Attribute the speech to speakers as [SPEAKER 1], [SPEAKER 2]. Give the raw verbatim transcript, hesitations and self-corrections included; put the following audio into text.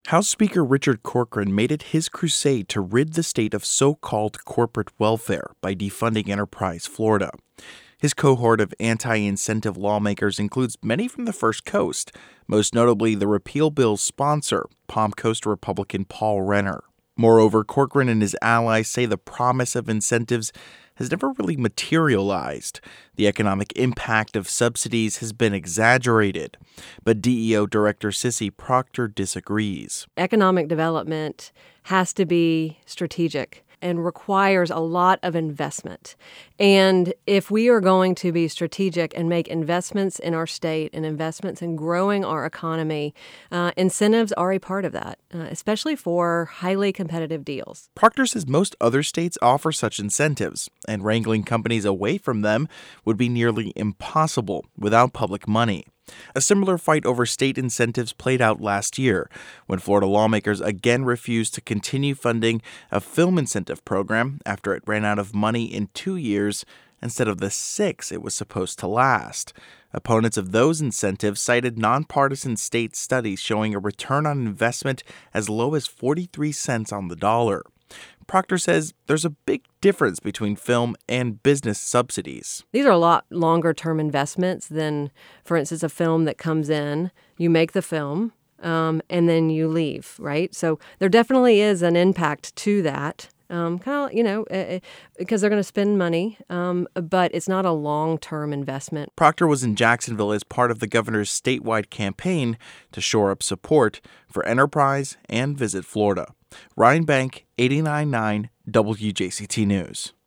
[SPEAKER 1] House Speaker Richard Corcoran made it his crusade to rid the state of so-called corporate welfare by defunding Enterprise Florida. His cohort of anti-incentive lawmakers includes many from the First Coast, most notably the repeal bill's sponsor, Palm Coast Republican Paul Renner. Moreover, Corcoran and his allies say the promise of incentives has never really materialized. The economic impact of subsidies has been exaggerated. But D E O Director Cissy Proctor disagrees.
[SPEAKER 2] Economic development has to be strategic and requires a lot of investment. And if we are going to be strategic and make investments in our state and investments in growing our economy, uh, incentives are a part of that, uh, especially for highly competitive deals.
[SPEAKER 1] Proctor says most other states offer such incentives, and wrangling companies away from them would be nearly impossible without public money. A similar fight over state incentives played out last year when Florida lawmakers again refused to continue funding a film incentive program after it ran out of money in two years instead of the six it was supposed to last. Opponents of those incentives cited nonpartisan state studies showing a return on investment as low as forty-three cents on the dollar. Proctor says there's a big difference between film and business subsidies.
[SPEAKER 2] These are a lot longer-term investments than, for instance, a film that comes in, you make the film, um, and then you leave, right? So there definitely is an impact to that, um, kind of, you know, uh, because they're going to spend money, um, but it's not a long-term investment.
[SPEAKER 1] Proctor was in Jacksonville as part of the governor's statewide campaign to shore up support for Enterprise and Visit Florida. Ryan Bank, eighty-nine point nine W J C T News.